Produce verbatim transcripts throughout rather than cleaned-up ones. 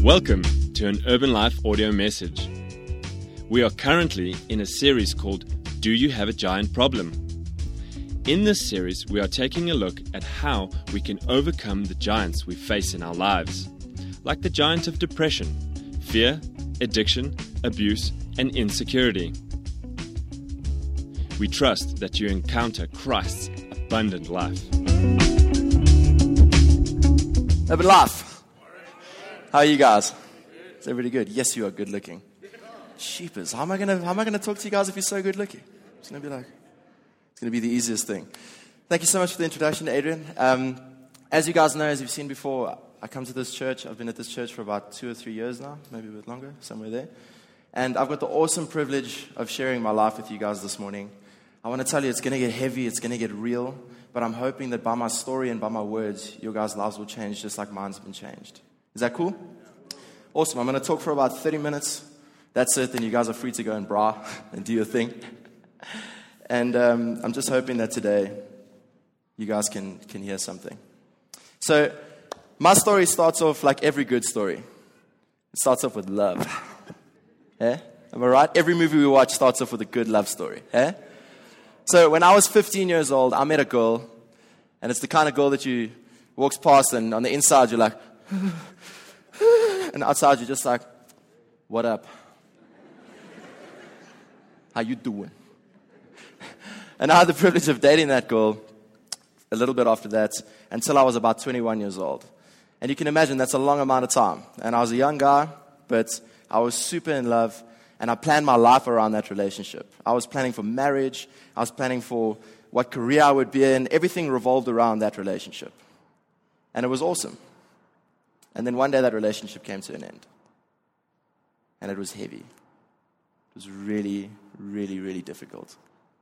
Welcome to an Urban Life audio message. We are currently in a series called Do You Have a Giant Problem? In this series, we are taking a look at how we can overcome the giants we face in our lives, like the giant of depression, fear, addiction, abuse, and insecurity. We trust that you encounter Christ's abundant life. Urban Life. How are you guys? Is everybody good? Yes, you are good looking. Sheepers. How am I gonna how am I gonna talk to you guys if you're so good looking? It's gonna be like it's gonna be the easiest thing. Thank you so much for the introduction, Adrian. Um, as you guys know, as you've seen before, I come to this church. I've been at this church for about two or three years now, maybe a bit longer, somewhere there. And I've got the awesome privilege of sharing my life with you guys this morning. I want to tell you it's going to get heavy, it's going to get real, but I'm hoping that by my story and by my words, your guys' lives will change just like mine's been changed. Is that cool? Awesome. I'm going to talk for about thirty minutes. That's it. Then you guys are free to go and bra and do your thing. And um, I'm just hoping that today you guys can, can hear something. So my story starts off like every good story. It starts off with love. Eh? Am I right? Every movie we watch starts off with a good love story. Eh? So when I was fifteen years old, I met a girl. And it's the kind of girl that you walks past and on the inside you're like... And outside you're just like, what up? How you doing? And I had the privilege of dating that girl a little bit after that until I was about twenty-one years old. And you can imagine that's a long amount of time. And I was a young guy, but I was super in love. And I planned my life around that relationship. I was planning for marriage. I was planning for what career I would be in. Everything revolved around that relationship. And it was awesome. And then one day that relationship came to an end. And it was heavy. It was really, really, really difficult.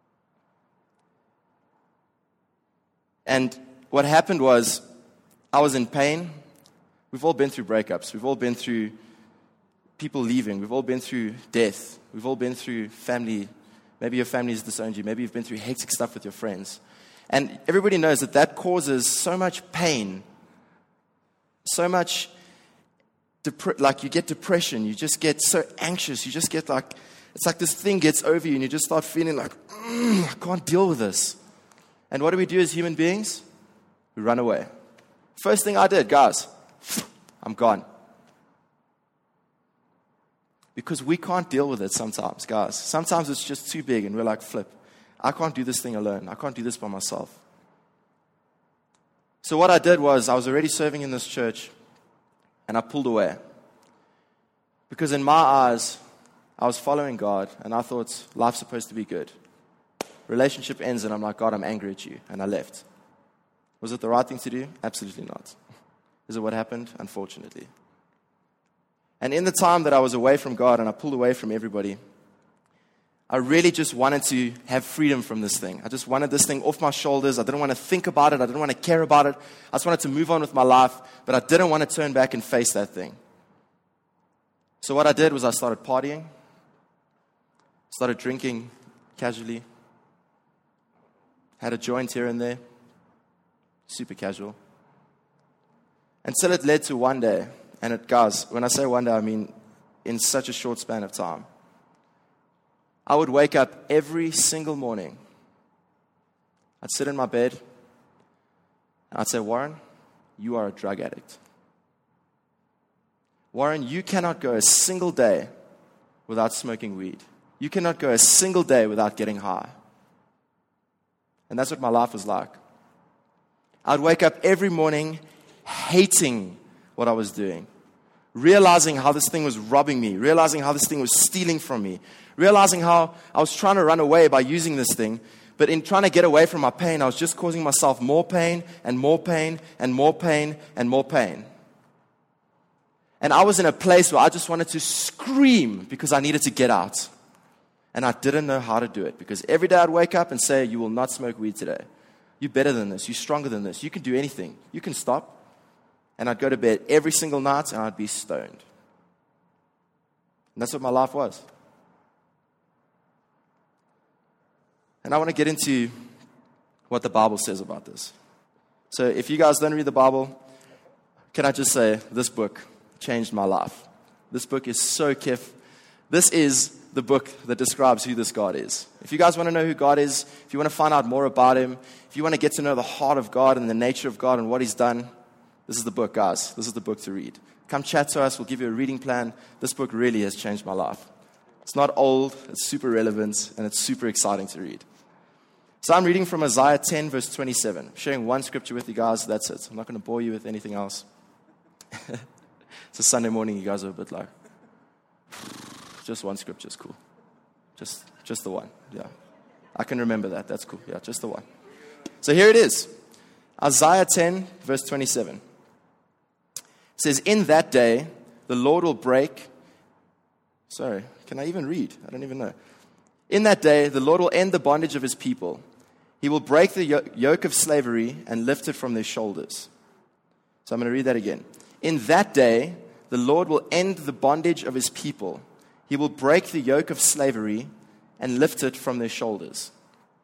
And what happened was, I was in pain. We've all been through breakups. We've all been through people leaving. We've all been through death. We've all been through family. Maybe your family has disowned you. Maybe you've been through hectic stuff with your friends. And everybody knows that that causes so much pain. So much, dep- like you get depression, you just get so anxious, you just get like, it's like this thing gets over you and you just start feeling like, mm, I can't deal with this. And what do we do as human beings? We run away. First thing I did, guys, I'm gone. Because we can't deal with it sometimes, guys. Sometimes it's just too big and we're like, flip, I can't do this thing alone. I can't do this by myself. So what I did was, I was already serving in this church, and I pulled away. Because in my eyes, I was following God, and I thought, life's supposed to be good. Relationship ends, and I'm like, God, I'm angry at you, and I left. Was it the right thing to do? Absolutely not. Is it what happened? Unfortunately. And in the time that I was away from God, and I pulled away from everybody, I really just wanted to have freedom from this thing. I just wanted this thing off my shoulders. I didn't want to think about it. I didn't want to care about it. I just wanted to move on with my life, but I didn't want to turn back and face that thing. So what I did was I started partying, started drinking casually, had a joint here and there, super casual, until it led to one day, and it, guys, when I say one day, I mean in such a short span of time. I would wake up every single morning. I'd sit in my bed, and I'd say, Warren, you are a drug addict. Warren, you cannot go a single day without smoking weed. You cannot go a single day without getting high. And that's what my life was like. I'd wake up every morning hating what I was doing, realizing how this thing was robbing me, realizing how this thing was stealing from me, realizing how I was trying to run away by using this thing, but in trying to get away from my pain, I was just causing myself more pain and more pain and more pain and more pain. And I was in a place where I just wanted to scream because I needed to get out. And I didn't know how to do it because every day I'd wake up and say, you will not smoke weed today. You're better than this. You're stronger than this. You can do anything. You can stop. And I'd go to bed every single night and I'd be stoned. And that's what my life was. And I want to get into what the Bible says about this. So if you guys don't read the Bible, can I just say, this book changed my life. This book is so kif. This is the book that describes who this God is. If you guys want to know who God is, if you want to find out more about Him, if you want to get to know the heart of God and the nature of God and what He's done, this is the book, guys. This is the book to read. Come chat to us. We'll give you a reading plan. This book really has changed my life. It's not old. It's super relevant, and it's super exciting to read. So I'm reading from Isaiah ten, verse twenty-seven. I'm sharing one scripture with you guys. That's it. I'm not going to bore you with anything else. It's a Sunday morning. You guys are a bit like, just one scripture is cool. Just, just the one. Yeah. I can remember that. That's cool. Yeah, just the one. So here it is. Isaiah ten, verse twenty-seven. It says, in that day, the Lord will break. Sorry, can I even read? I don't even know. In that day, the Lord will end the bondage of His people. He will break the yoke of slavery and lift it from their shoulders. So I'm going to read that again. In that day, the Lord will end the bondage of His people. He will break the yoke of slavery and lift it from their shoulders.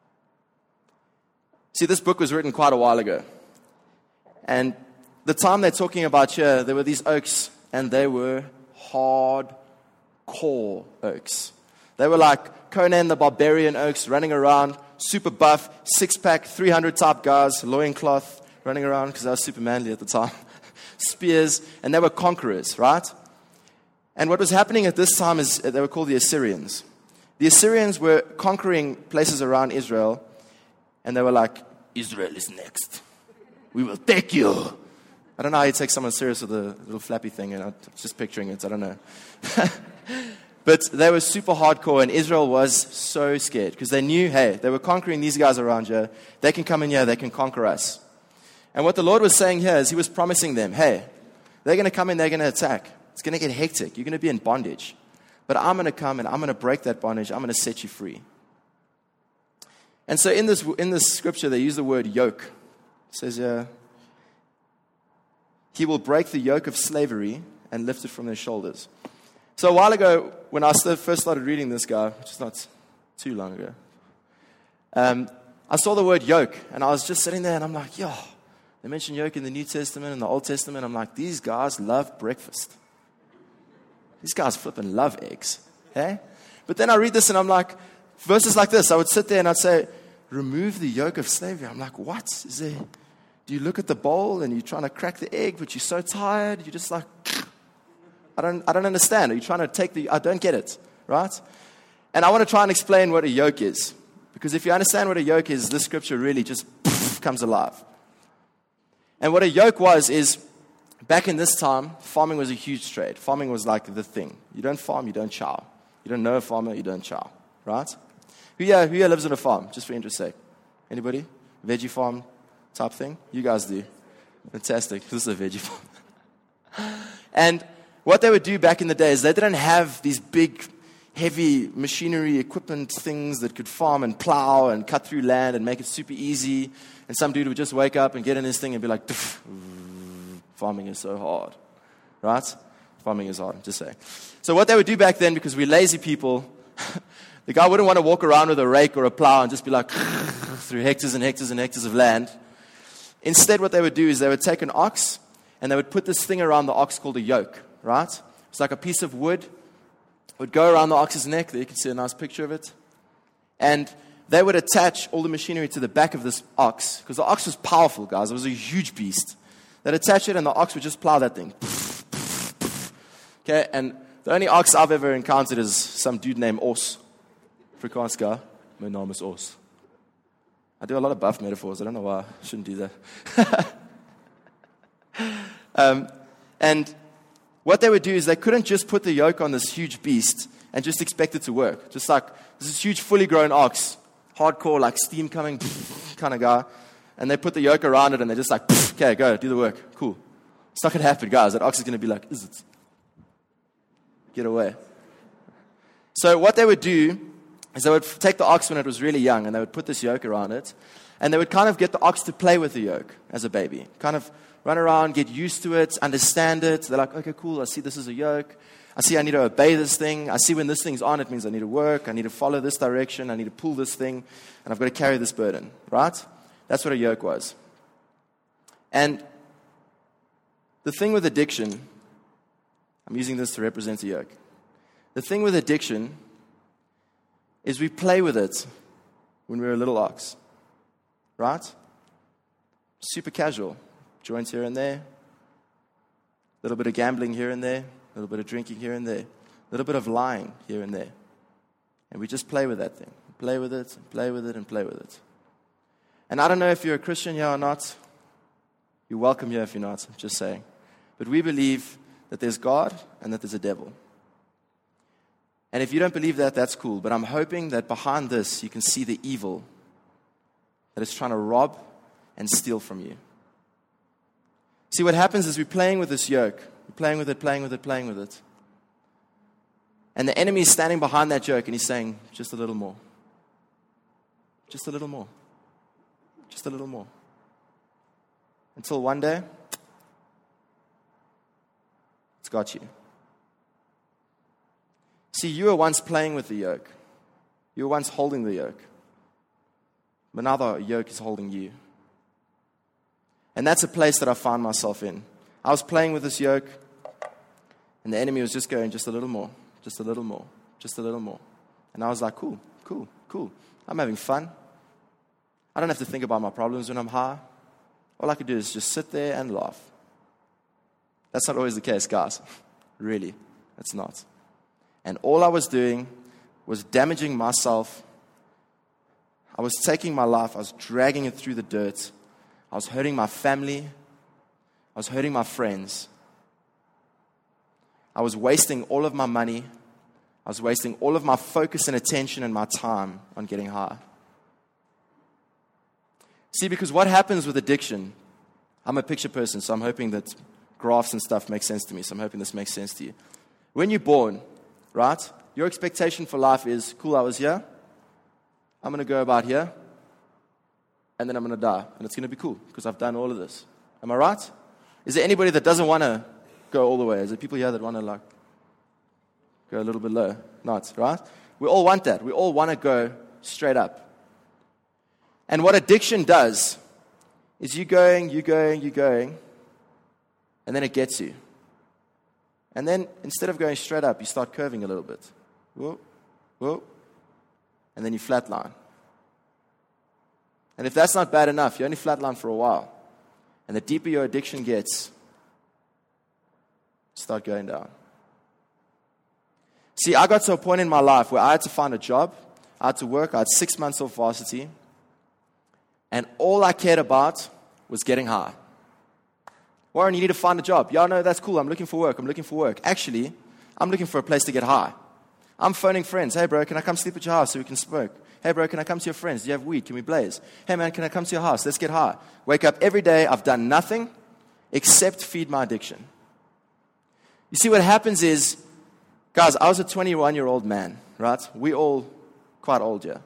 See, this book was written quite a while ago. And the time they're talking about here, there were these oaks, and they were hardcore oaks. They were like Conan the Barbarian oaks running around, super buff, six-pack, three hundred type guys, loincloth, running around because they were super manly at the time. Spears, and they were conquerors, right? And what was happening at this time is they were called the Assyrians. The Assyrians were conquering places around Israel, and they were like, Israel is next. We will take you. I don't know how you take someone serious with a little flappy thing, and I'm just picturing it. I don't know. But they were super hardcore, and Israel was so scared because they knew, hey, they were conquering these guys around here. They can come in here. They can conquer us. And what the Lord was saying here is He was promising them, hey, they're going to come in. They're going to attack. It's going to get hectic. You're going to be in bondage. But I'm going to come, and I'm going to break that bondage. I'm going to set you free. And so in this in this scripture, they use the word yoke. It says, uh, He will break the yoke of slavery and lift it from their shoulders. So a while ago, when I first started reading this guy, which is not too long ago, um, I saw the word yoke, and I was just sitting there, and I'm like, yo, they mention yoke in the New Testament and the Old Testament. I'm like, these guys love breakfast. These guys flipping love eggs. Hey? But then I read this, and I'm like, verses like this, I would sit there, and I'd say, remove the yoke of slavery. I'm like, what? Is there... Do you look at the bowl and you're trying to crack the egg, but you're so tired, you're just like, I don't I don't understand. Are you trying to take the, I don't get it, right? And I want to try and explain what a yoke is. Because if you understand what a yoke is, this scripture really just comes alive. And what a yoke was is, back in this time, farming was a huge trade. Farming was like the thing. You don't farm, you don't chow. You don't know a farmer, you don't chow, right? Who here, who here lives on a farm, just for interest's sake? Anybody? Veggie farm? Type thing? You guys do. Fantastic. This is a veggie farm. And what they would do back in the day is they didn't have these big, heavy machinery, equipment things that could farm and plow and cut through land and make it super easy. And some dude would just wake up and get in his thing and be like, farming is so hard. Right? Farming is hard, just say. So what they would do back then, because we're lazy people, the guy wouldn't want to walk around with a rake or a plow and just be like, through hectares and hectares and hectares of land. Instead, what they would do is they would take an ox and they would put this thing around the ox called a yoke, right? It's like a piece of wood. It would go around the ox's neck. There you can see a nice picture of it. And they would attach all the machinery to the back of this ox, because the ox was powerful, guys. It was a huge beast. They'd attach it and the ox would just plow that thing. Okay, and the only ox I've ever encountered is some dude named Os. Afrikaans guy. My name is Os. I do a lot of buff metaphors. I don't know why I shouldn't do that. um, and what they would do is they couldn't just put the yoke on this huge beast and just expect it to work. Just like this huge fully grown ox, hardcore, like steam coming kind of guy. And they put the yoke around it and they're just like, okay, go, do the work. Cool. It's not going to happen, guys. That ox is going to be like, is it? Get away. So what they would do is they would take the ox when it was really young and they would put this yoke around it, and they would kind of get the ox to play with the yoke as a baby. Kind of run around, get used to it, understand it. They're like, okay, cool, I see this is a yoke. I see I need to obey this thing. I see when this thing's on, it means I need to work. I need to follow this direction. I need to pull this thing, and I've got to carry this burden, right? That's what a yoke was. And the thing with addiction I'm using this to represent a yoke. The thing with addiction is we play with it when we're a little ox, right? Super casual. Joints here and there. A little bit of gambling here and there. A little bit of drinking here and there. A little bit of lying here and there. And we just play with that thing. Play with it, and play with it, and play with it. And I don't know if you're a Christian here or not. You're welcome here if you're not, I'm just saying. But we believe that there's God and that there's a devil. And if you don't believe that, that's cool. But I'm hoping that behind this, you can see the evil that is trying to rob and steal from you. See, what happens is we're playing with this yoke. We're playing with it, playing with it, playing with it. And the enemy is standing behind that yoke and he's saying, just a little more. Just a little more. Just a little more. Until one day, it's got you. See, you were once playing with the yoke. You were once holding the yoke. But now the yoke is holding you. And that's a place that I find myself in. I was playing with this yoke, and the enemy was just going, just a little more, just a little more, just a little more. And I was like, cool, cool, cool. I'm having fun. I don't have to think about my problems when I'm high. All I could do is just sit there and laugh. That's not always the case, guys. Really, it's not. And all I was doing was damaging myself. I was taking my life. I was dragging it through the dirt. I was hurting my family. I was hurting my friends. I was wasting all of my money. I was wasting all of my focus and attention and my time on getting high. See, because what happens with addiction, I'm a picture person, so I'm hoping that graphs and stuff make sense to me, so I'm hoping this makes sense to you. When you're born, right, your expectation for life is, cool, I was here, I'm going to go about here, and then I'm going to die, and it's going to be cool, because I've done all of this. Am I right? Is there anybody that doesn't want to go all the way? Is there people here that want to, like, go a little bit low? Not, right? We all want that. We all want to go straight up. And what addiction does is you going, you going, you going, and then it gets you. And then instead of going straight up, you start curving a little bit. Whoa, whoa, and then you flatline. And if that's not bad enough, you only flatline for a while. And the deeper your addiction gets, start going down. See, I got to a point in my life where I had to find a job. I had to work. I had six months off varsity. And all I cared about was getting high. Warren, you need to find a job. Yeah, no, that's cool. I'm looking for work. I'm looking for work. Actually, I'm looking for a place to get high. I'm phoning friends. Hey, bro, can I come sleep at your house so we can smoke? Hey, bro, can I come to your friends? Do you have weed? Can we blaze? Hey, man, can I come to your house? Let's get high. Wake up every day. I've done nothing except feed my addiction. You see, what happens is, guys, I was a twenty-one-year-old man, right? We all quite old, yeah.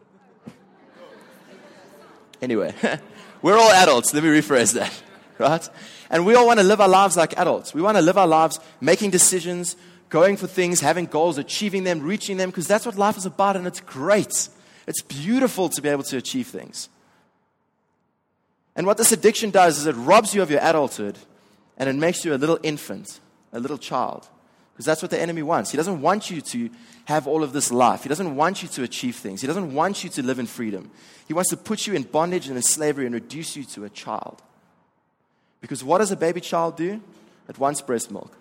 Anyway, we're all adults. Let me rephrase that, right? And we all want to live our lives like adults. We want to live our lives making decisions, going for things, having goals, achieving them, reaching them, because that's what life is about, and it's great. It's beautiful to be able to achieve things. And what this addiction does is it robs you of your adulthood, and it makes you a little infant, a little child. Because that's what the enemy wants. He doesn't want you to have all of this life. He doesn't want you to achieve things. He doesn't want you to live in freedom. He wants to put you in bondage and in slavery and reduce you to a child. Because what does a baby child do? It wants breast milk.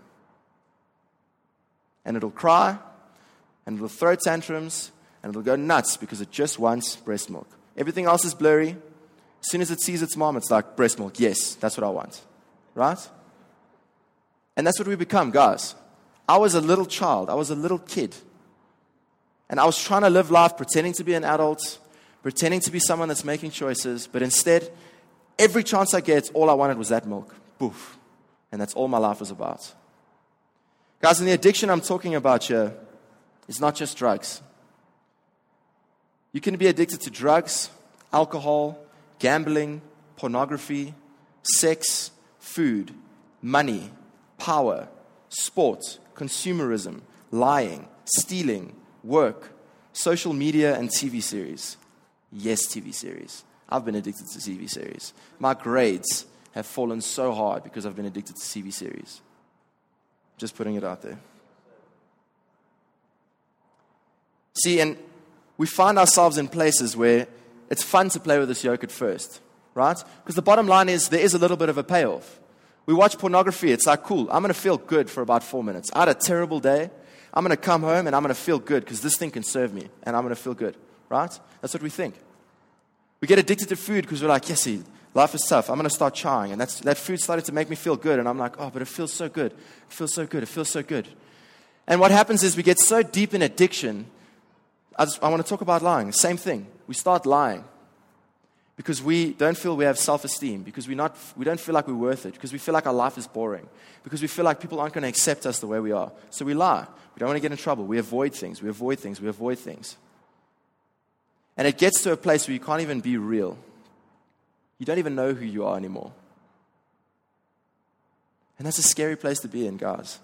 And it'll cry, and it'll throw tantrums, and it'll go nuts because it just wants breast milk. Everything else is blurry. As soon as it sees its mom, it's like, breast milk, yes, that's what I want. Right? And that's what we become, guys. I was a little child. I was a little kid. And I was trying to live life pretending to be an adult, pretending to be someone that's making choices, but instead, every chance I get, all I wanted was that milk. Boof. And that's all my life was about. Guys, and the addiction I'm talking about here is not just drugs. You can be addicted to drugs, alcohol, gambling, pornography, sex, food, money, power, sport, consumerism, lying, stealing, work, social media, and T V series. Yes, T V series. I've been addicted to T V series. My grades have fallen so hard because I've been addicted to T V series. Just putting it out there. See, and we find ourselves in places where it's fun to play with this yoke at first, right? Because the bottom line is there is a little bit of a payoff. We watch pornography. It's like, cool, I'm going to feel good for about four minutes. I had a terrible day. I'm going to come home and I'm going to feel good because this thing can serve me and I'm going to feel good, right? That's what we think. We get addicted to food because we're like, yes, see, life is tough. I'm going to start trying. And that's, that food started to make me feel good. And I'm like, oh, but it feels so good. It feels so good. It feels so good. And what happens is we get so deep in addiction. I, just, I want to talk about lying. Same thing. We start lying because we don't feel we have self-esteem, because we not we don't feel like we're worth it, because we feel like our life is boring, because we feel like people aren't going to accept us the way we are. So we lie. We don't want to get in trouble. We avoid things. We avoid things. We avoid things. And it gets to a place where you can't even be real. You don't even know who you are anymore. And that's a scary place to be in, guys.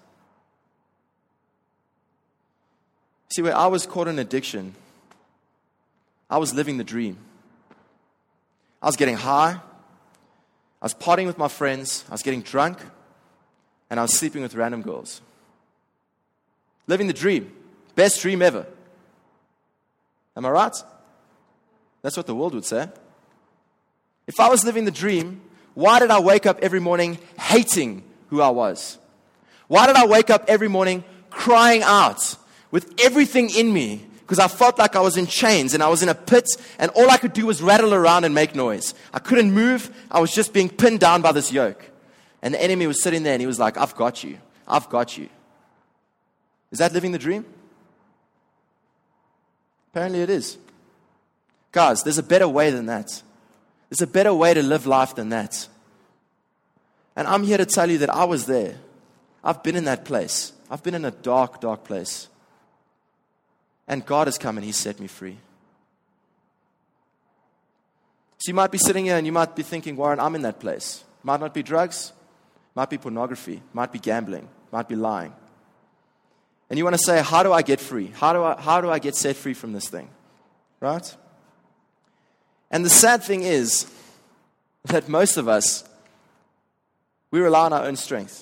See, where I was caught in addiction, I was living the dream. I was getting high. I was partying with my friends. I was getting drunk. And I was sleeping with random girls. Living the dream. Best dream ever. Am I right? That's what the world would say. If I was living the dream, why did I wake up every morning hating who I was? Why did I wake up every morning crying out with everything in me? Because I felt like I was in chains and I was in a pit and all I could do was rattle around and make noise. I couldn't move. I was just being pinned down by this yoke. And the enemy was sitting there and he was like, I've got you. I've got you. Is that living the dream? Apparently it is. Guys, there's a better way than that. There's a better way to live life than that. And I'm here to tell you that I was there. I've been in that place. I've been in a dark, dark place. And God has come and He set me free. So you might be sitting here and you might be thinking, Warren, I'm in that place. Might not be drugs. Might be pornography. Might be gambling. Might be lying. And you want to say, how do I get free? How do I, how do I get set free from this thing? Right? And the sad thing is that most of us, we rely on our own strength.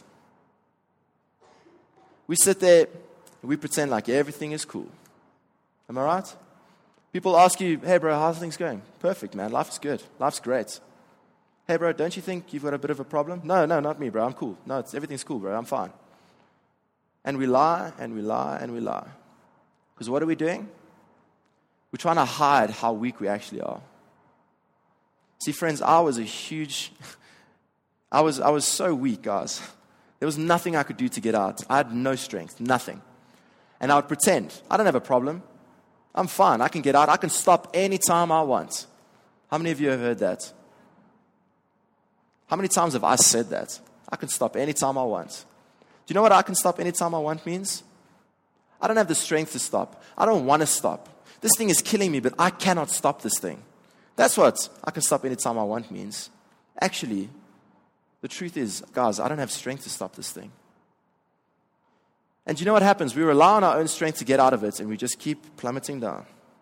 We sit there and we pretend like everything is cool. Am I right? People ask you, hey bro, how's things going? Perfect, man. Life's good. Life's great. Hey bro, don't you think you've got a bit of a problem? No, no, not me, bro. I'm cool. No, it's, everything's cool, bro. I'm fine. And we lie and we lie and we lie. Because what are we doing? We're trying to hide how weak we actually are. See, friends, I was a huge, I was I was so weak, guys. There was nothing I could do to get out. I had no strength, nothing. And I would pretend, I don't have a problem. I'm fine, I can get out. I can stop anytime I want. How many of you have heard that? How many times have I said that? I can stop anytime I want. Do you know what I can stop anytime I want means? I don't have the strength to stop. I don't want to stop. This thing is killing me, but I cannot stop this thing. That's what I can stop anytime I want means. Actually, the truth is, guys, I don't have strength to stop this thing. And you know what happens? We rely on our own strength to get out of it, and we just keep plummeting down.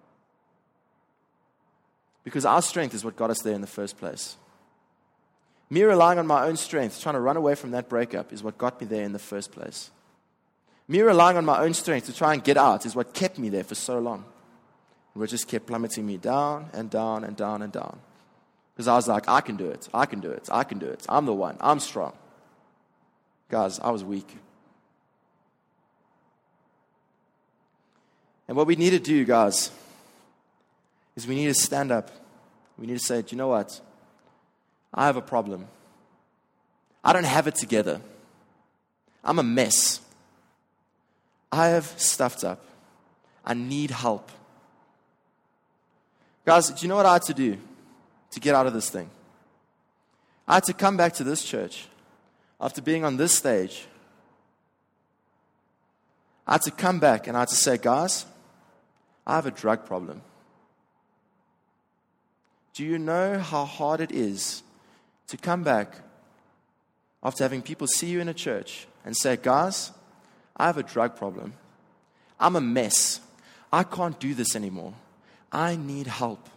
Because our strength is what got us there in the first place. Me relying on my own strength, trying to run away from that breakup, is what got me there in the first place. Me relying on my own strength to try and get out is what kept me there for so long. It just kept plummeting me down and down and down and down. Because I was like, I can do it, I can do it, I can do it. I'm the one, I'm strong. Guys, I was weak. And what we need to do, guys, is we need to stand up. We need to say, do you know what? I have a problem. I don't have it together. I'm a mess. I have stuffed up. I need help. Guys, do you know what I had to do to get out of this thing? I had to come back to this church after being on this stage. I had to come back and I had to say, guys, I have a drug problem. Do you know how hard it is to come back after having people see you in a church and say, guys, I have a drug problem. I'm a mess. I can't do this anymore. I need help.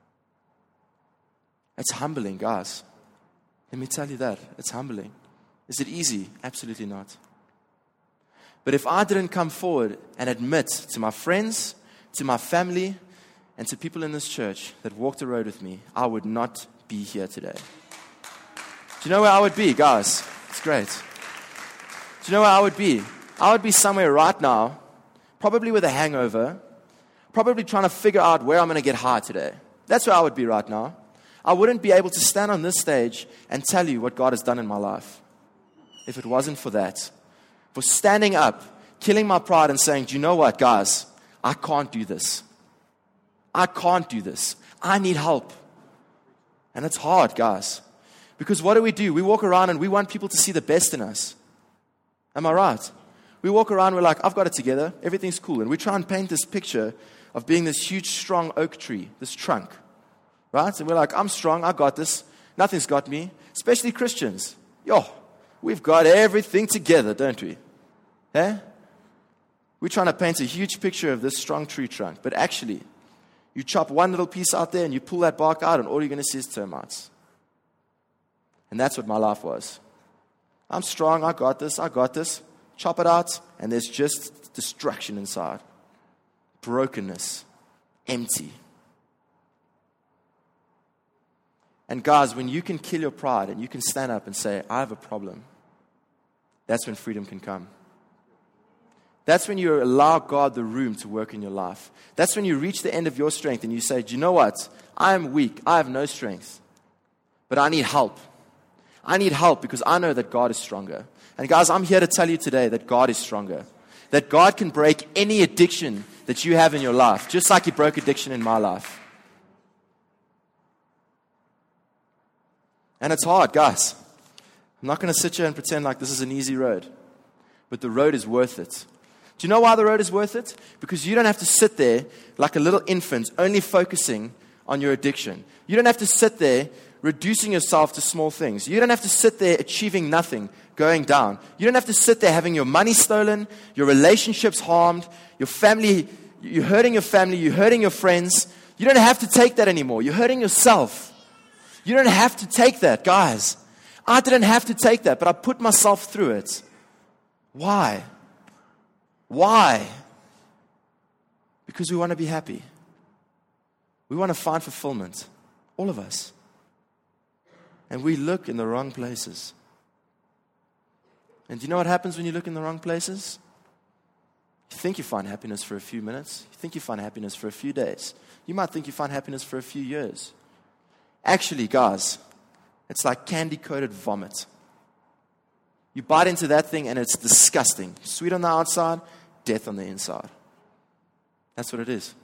It's humbling, guys. Let me tell you that. It's humbling. Is it easy? Absolutely not. But if I didn't come forward and admit to my friends, to my family, and to people in this church that walked the road with me, I would not be here today. Do you know where I would be, guys? It's great. Do you know where I would be? I would be somewhere right now, probably with a hangover, probably trying to figure out where I'm going to get high today. That's where I would be right now. I wouldn't be able to stand on this stage and tell you what God has done in my life if it wasn't for that. For standing up, killing my pride and saying, do you know what, guys? I can't do this. I can't do this. I need help. And it's hard, guys. Because what do we do? We walk around and we want people to see the best in us. Am I right? We walk around, we're like, I've got it together. Everything's cool. And we try and paint this picture of being this huge, strong oak tree, this trunk. Right? And we're like, I'm strong, I got this. Nothing's got me. Especially Christians. Yo, we've got everything together, don't we? Eh? We're trying to paint a huge picture of this strong tree trunk. But actually, you chop one little piece out there and you pull that bark out and all you're going to see is termites. And that's what my life was. I'm strong, I got this, I got this. Chop it out and there's just destruction inside. Brokenness. Empty. And guys, when you can kill your pride and you can stand up and say, I have a problem, that's when freedom can come. That's when you allow God the room to work in your life. That's when you reach the end of your strength and you say, do you know what? I am weak. I have no strength. But I need help. I need help because I know that God is stronger. And guys, I'm here to tell you today that God is stronger. That God can break any addiction that you have in your life, just like He broke addiction in my life. And it's hard, guys. I'm not going to sit here and pretend like this is an easy road. But the road is worth it. Do you know why the road is worth it? Because you don't have to sit there like a little infant only focusing on your addiction. You don't have to sit there reducing yourself to small things. You don't have to sit there achieving nothing, going down. You don't have to sit there having your money stolen, your relationships harmed, your family, you're hurting your family, you're hurting your friends. You don't have to take that anymore. You're hurting yourself. You don't have to take that, guys. I didn't have to take that, but I put myself through it. Why? Why? Because we want to be happy. We want to find fulfillment. All of us. And we look in the wrong places. And do you know what happens when you look in the wrong places? You think you find happiness for a few minutes. You think you find happiness for a few days. You might think you find happiness for a few years. Actually, guys, it's like candy-coated vomit. You bite into that thing and it's disgusting. Sweet on the outside, death on the inside. That's what it is.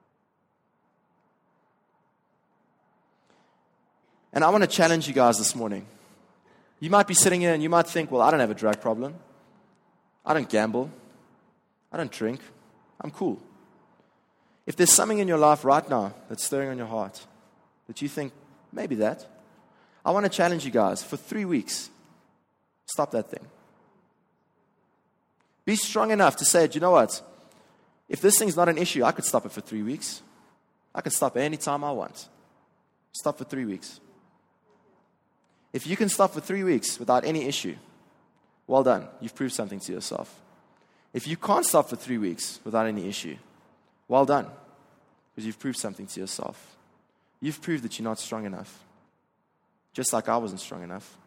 And I want to challenge you guys this morning. You might be sitting here and you might think, well, I don't have a drug problem. I don't gamble. I don't drink. I'm cool. If there's something in your life right now that's stirring on your heart, that you think, maybe that, I want to challenge you guys for three weeks. Stop that thing. Be strong enough to say, do you know what? If this thing's not an issue, I could stop it for three weeks. I can stop it any time I want. Stop for three weeks. If you can stop for three weeks without any issue, well done. You've proved something to yourself. If you can't stop for three weeks without any issue, well done. Because you've proved something to yourself. You've proved that you're not strong enough. Just like I wasn't strong enough.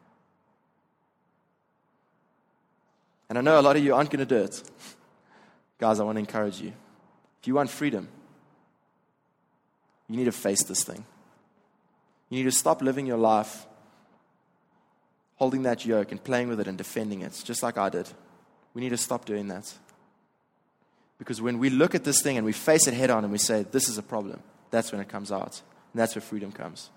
And I know a lot of you aren't going to do it. Guys, I want to encourage you. If you want freedom, you need to face this thing. You need to stop living your life holding that yoke and playing with it and defending it, just like I did. We need to stop doing that. Because when we look at this thing and we face it head on and we say, this is a problem, that's when it comes out. And that's where freedom comes.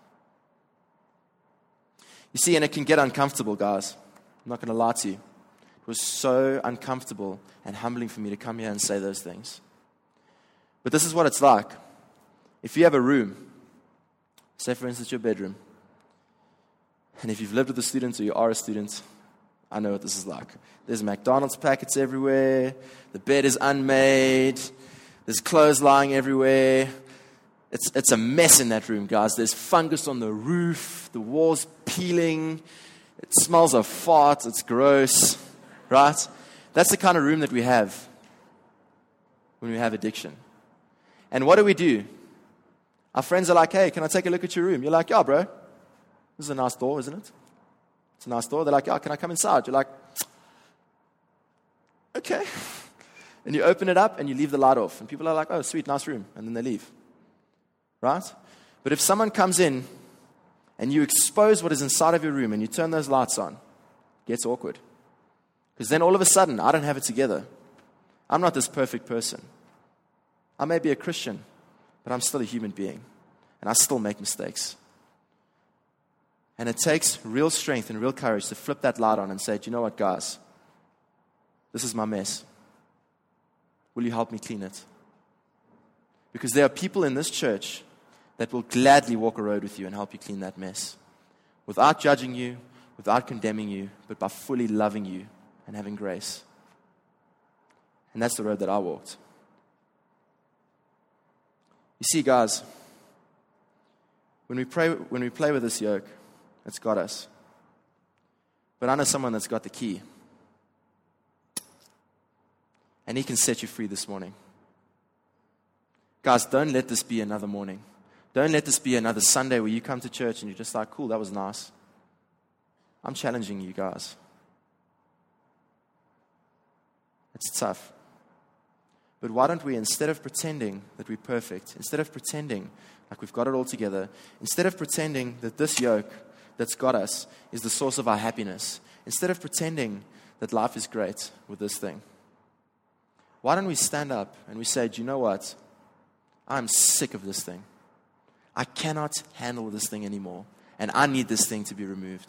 You see, and it can get uncomfortable, guys. I'm not going to lie to you. It was so uncomfortable and humbling for me to come here and say those things. But this is what it's like. If you have a room, say for instance your bedroom, and if you've lived with a student or you are a student, I know what this is like. There's McDonald's packets everywhere. The bed is unmade. There's clothes lying everywhere. It's, it's a mess in that room, guys. There's fungus on the roof. The walls peeling. It smells of farts. It's gross. Right? That's the kind of room that we have when we have addiction. And what do we do? Our friends are like, hey, can I take a look at your room? You're like, yeah, bro. This is a nice door, isn't it? It's a nice door. They're like, yeah, can I come inside? You're like, okay. And you open it up and you leave the light off. And people are like, oh, sweet, nice room. And then they leave. Right? But if someone comes in and you expose what is inside of your room and you turn those lights on, it gets awkward. Because then all of a sudden, I don't have it together. I'm not this perfect person. I may be a Christian, but I'm still a human being. And I still make mistakes. And it takes real strength and real courage to flip that light on and say, do you know what, guys? This is my mess. Will you help me clean it? Because there are people in this church that will gladly walk a road with you and help you clean that mess. Without judging you, without condemning you, but by fully loving you and having grace. And that's the road that I walked. You see, guys, when we pray, when we play with this yoke, it's got us. But I know someone that's got the key. And he can set you free this morning. Guys, don't let this be another morning. Don't let this be another Sunday where you come to church and you're just like, cool, that was nice. I'm challenging you guys. It's tough. But why don't we, instead of pretending that we're perfect, instead of pretending like we've got it all together, instead of pretending that this yoke that's got us is the source of our happiness, instead of pretending that life is great with this thing, why don't we stand up and we say, do you know what? I'm sick of this thing. I cannot handle this thing anymore. And I need this thing to be removed.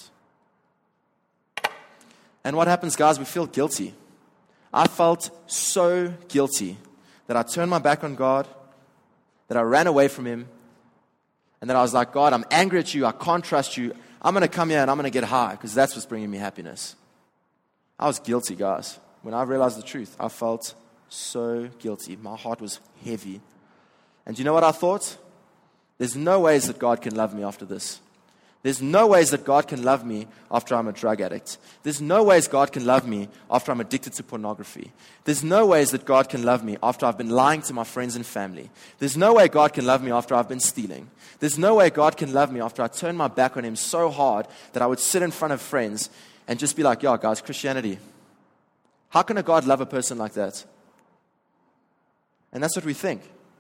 And what happens, guys? We feel guilty. I felt so guilty that I turned my back on God, that I ran away from Him, and that I was like, God, I'm angry at you. I can't trust you. I'm going to come here and I'm going to get high because that's what's bringing me happiness. I was guilty, guys. When I realized the truth, I felt so guilty. My heart was heavy. And do you know what I thought? There's no ways that God can love me after this. There's no ways that God can love me after I'm a drug addict. There's no ways God can love me after I'm addicted to pornography. There's no ways that God can love me after I've been lying to my friends and family. There's no way God can love me after I've been stealing. There's no way God can love me after I turned my back on Him so hard that I would sit in front of friends and just be like, yeah, guys, Christianity. How can a God love a person like that? And that's what we think.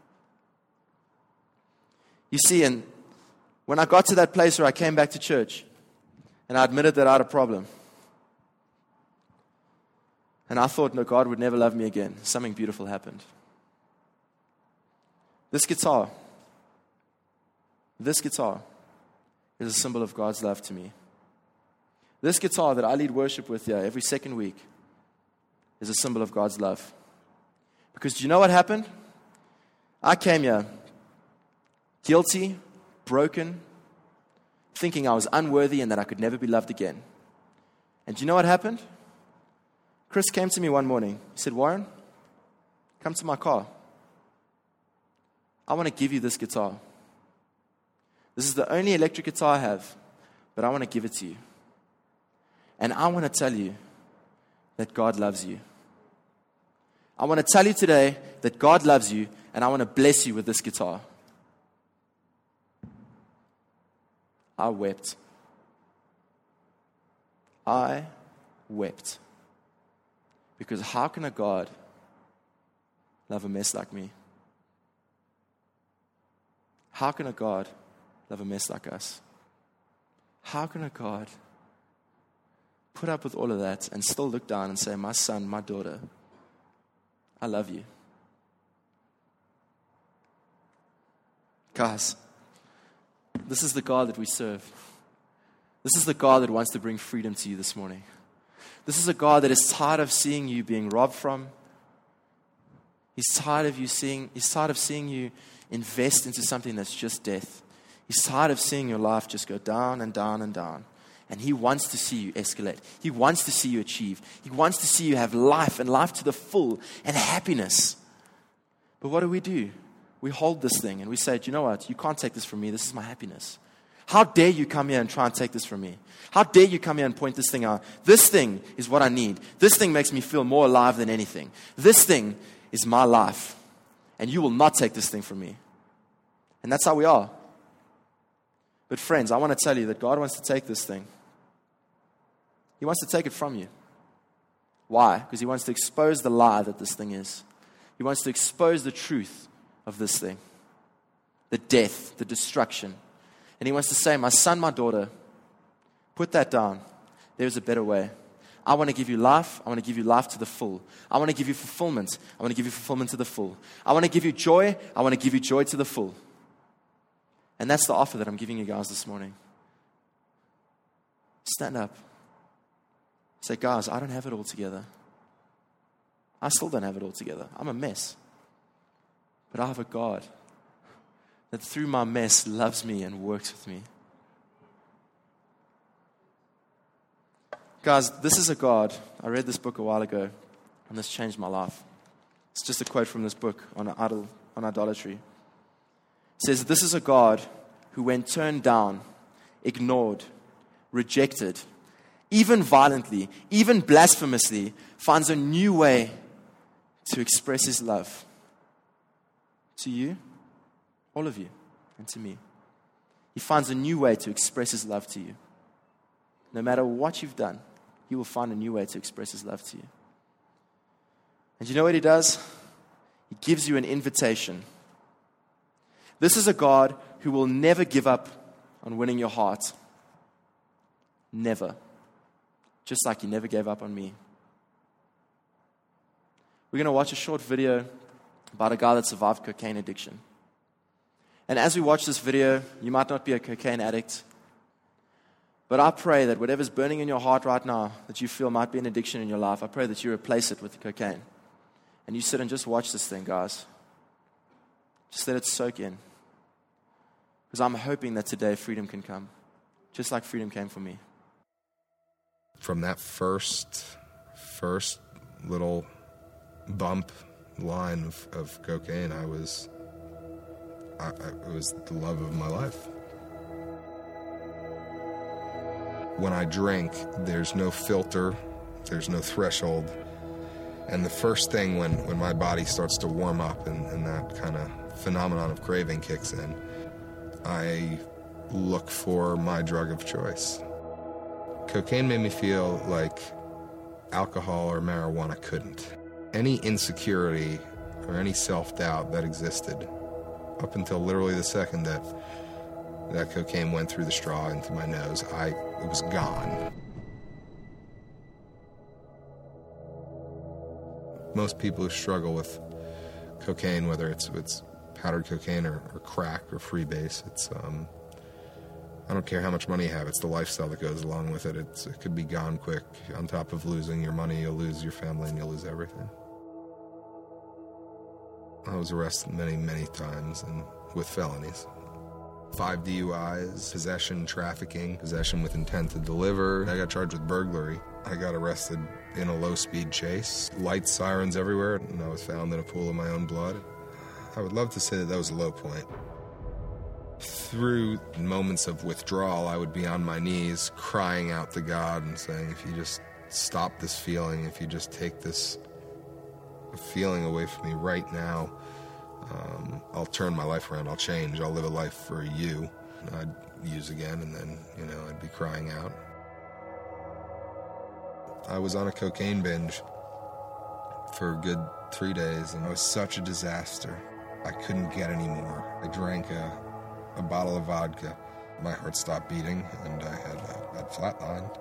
You see, and when I got to that place where I came back to church and I admitted that I had a problem, and I thought, no, God would never love me again, something beautiful happened. This guitar, this guitar is a symbol of God's love to me. This guitar that I lead worship with here every second week is a symbol of God's love. Because do you know what happened? I came here guilty, broken, thinking I was unworthy and that I could never be loved again. And do you know what happened? Chris came to me one morning. He said, Warren, come to my car. I want to give you this guitar. This is the only electric guitar I have, but I want to give it to you. And I want to tell you that God loves you. I want to tell you today that God loves you, and I want to bless you with this guitar. I wept. I wept. Because how can a God love a mess like me? How can a God love a mess like us? How can a God put up with all of that and still look down and say, my son, my daughter, I love you? Guys, this is the God that we serve. This is the God that wants to bring freedom to you this morning. This is a God that is tired of seeing you being robbed from. He's tired of you seeing, he's tired of seeing you invest into something that's just death. He's tired of seeing your life just go down and down and down. And He wants to see you escalate. He wants to see you achieve. He wants to see you have life and life to the full and happiness. But what do we do? We hold this thing and we say, do you know what? You can't take this from me. This is my happiness. How dare you come here and try and take this from me? How dare you come here and point this thing out? This thing is what I need. This thing makes me feel more alive than anything. This thing is my life. And you will not take this thing from me. And that's how we are. But friends, I want to tell you that God wants to take this thing. He wants to take it from you. Why? Because He wants to expose the lie that this thing is. He wants to expose the truth of this thing. The death, the destruction. And He wants to say, my son, my daughter, put that down. There's a better way. I want to give you life. I want to give you life to the full. I want to give you fulfillment. I want to give you fulfillment to the full. I want to give you joy. I want to give you joy to the full. And that's the offer that I'm giving you guys this morning. Stand up. Say, guys, I don't have it all together. I still don't have it all together. I'm a mess. But I have a God that through my mess loves me and works with me. Guys, this is a God. I read this book a while ago, and this changed my life. It's just a quote from this book on idol, on idolatry. It says, this is a God who, when turned down, ignored, rejected, even violently, even blasphemously, finds a new way to express His love to you, all of you, and to me. He finds a new way to express His love to you. No matter what you've done, He will find a new way to express His love to you. And you know what He does? He gives you an invitation. This is a God who will never give up on winning your heart. Never. Just like He never gave up on me. We're going to watch a short video about a guy that survived cocaine addiction. And as we watch this video, you might not be a cocaine addict, but I pray that whatever's burning in your heart right now, that you feel might be an addiction in your life, I pray that you replace it with the cocaine. And you sit and just watch this thing, guys. Just let it soak in. Because I'm hoping that today freedom can come, just like freedom came for me. From that first, first little bump line of, of cocaine, I was, I, I, it was the love of my life. When I drink, there's no filter, there's no threshold. And the first thing when, when my body starts to warm up and, and that kind of phenomenon of craving kicks in, I look for my drug of choice. Cocaine made me feel like alcohol or marijuana couldn't. Any insecurity or any self-doubt that existed up until literally the second that that cocaine went through the straw into my nose, I it was gone. Most people who struggle with cocaine, whether it's it's powdered cocaine or, or crack or freebase, it's um, I don't care how much money you have, it's the lifestyle that goes along with it. It's, it could be gone quick. On top of losing your money, you'll lose your family and you'll lose everything. I was arrested many, many times and with felonies. Five D U Is, possession, trafficking, possession with intent to deliver. I got charged with burglary. I got arrested in a low-speed chase. Lights, sirens everywhere, and I was found in a pool of my own blood. I would love to say that that was a low point. Through moments of withdrawal, I would be on my knees crying out to God and saying, if you just stop this feeling, if you just take this feeling away from me right now, um, I'll turn my life around, I'll change, I'll live a life for you. And I'd use again, and then, you know, I'd be crying out. I was on a cocaine binge for a good three days, and it was such a disaster. I couldn't get any more. I drank a, a bottle of vodka. My heart stopped beating, and I had, uh, had flatlined.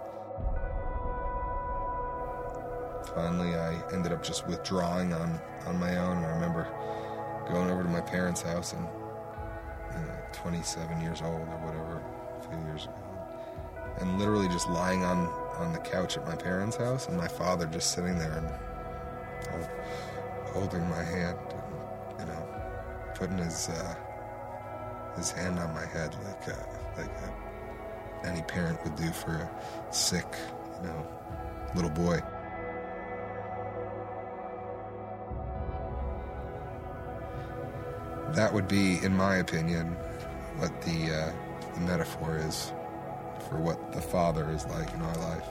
Finally, I ended up just withdrawing on, on my own, and I remember going over to my parents' house, and you know, twenty-seven years old or whatever, a few years ago, and literally just lying on, on the couch at my parents' house, and my father just sitting there and oh, holding my hand, and, you know, putting his uh, his hand on my head like uh, like uh, any parent would do for a sick, you know, little boy. That would be, in my opinion, what the uh, the metaphor is for what the Father is like in our life.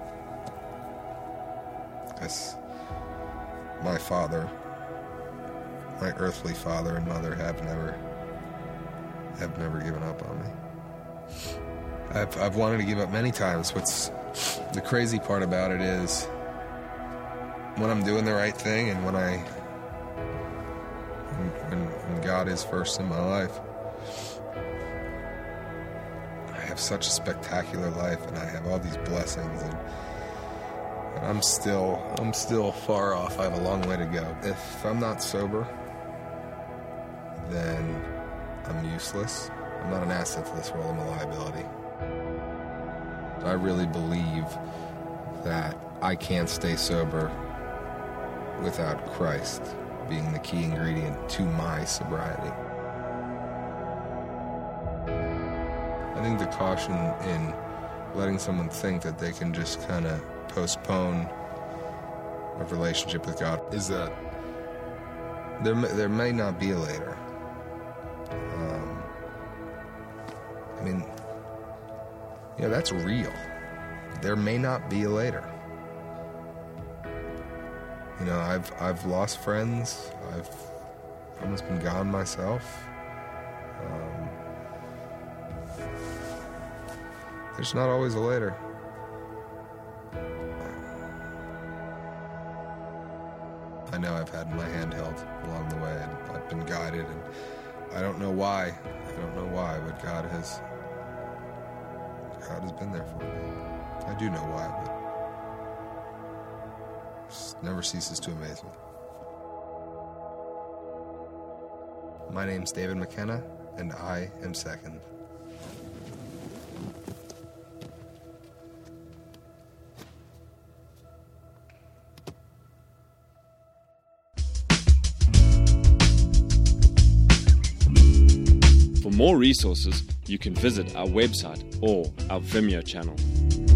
Because my father, my earthly father and mother have never, have never given up on me. I've, I've wanted to give up many times. What's the crazy part about it is when I'm doing the right thing and when I, when, when God is first in my life, I have such a spectacular life and I have all these blessings, and, and I'm still, I'm still far off. I have a long way to go. If I'm not sober, then I'm useless. I'm not an asset to this world, I'm a liability. I really believe that I can't stay sober without Christ being the key ingredient to my sobriety. I think the caution in letting someone think that they can just kind of postpone a relationship with God is that there may, there may not be a later. Um, I mean, you know, that's real. There may not be a later. You know, I've I've lost friends. I've almost been gone myself. Um, there's not always a later. I know I've had my hand held along the way, and I've been guided, and I don't know why. I don't know why, but God has God has been there for me. I do know why, but it never ceases to amaze me. My name's David McKenna, and I am second. For more resources, you can visit our website or our Vimeo channel.